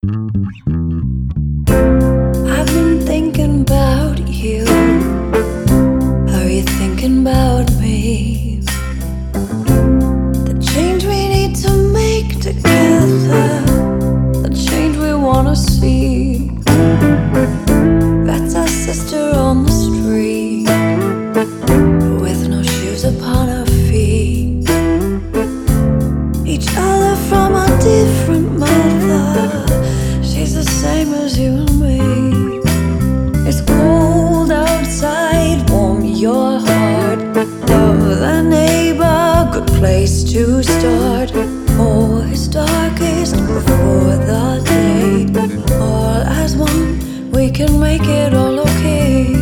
I've been thinking about you. Are you thinking about me? The change we need to make together, the change we wanna see. That's our sister on the street, with no shoes upon her feet. Each other from a different mother, she's the same as you and me. It's cold outside, warm your heart. Love thy neighbor, good place to start. Oh, it's darkest before the day. All as one, we can make it all okay.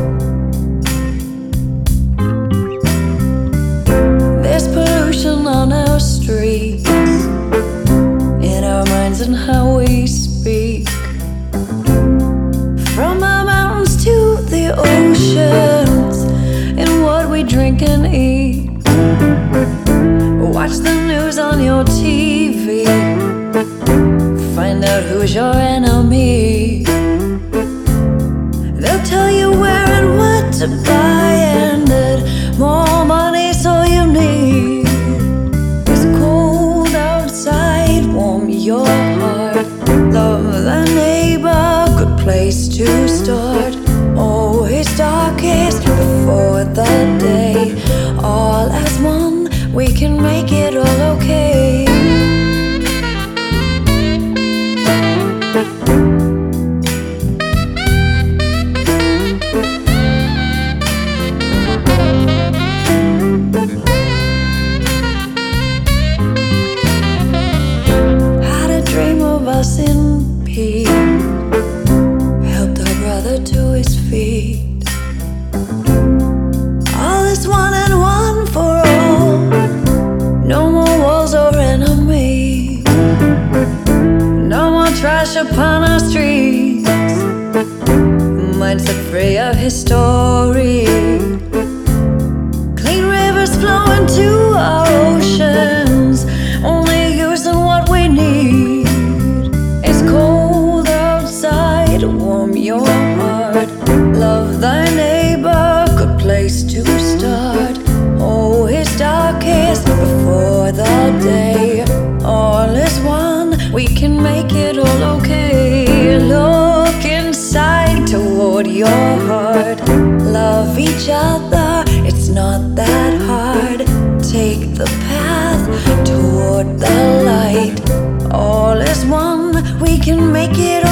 There's pollution on our streets, in our minds and how we speak. From our mountains to the oceans, in what we drink and eat. Watch the news on your TV, find out who's your enemy. They'll tell you where and what to buy, and that more money's all you need. It's cold outside, warm your heart. Love thy neighbor, good place to start. Oh, it's darkest before the day. All as one, we can make it all okay. Had a dream of us in peace, helped our brother to his feet. All is one and one for all, no more wars or enemies, no more trash upon our streets, minds set free of his story. Clean rivers flowing to our oceans, only using what we need. It's cold outside, warm your heart. Love thy neighbor, good place to start. Oh, it's darkest before the day. All is one, we can make it all okay. Look inside toward your heart. Love each other, it's not that hard. Take the path toward the light. All is one, we can make it all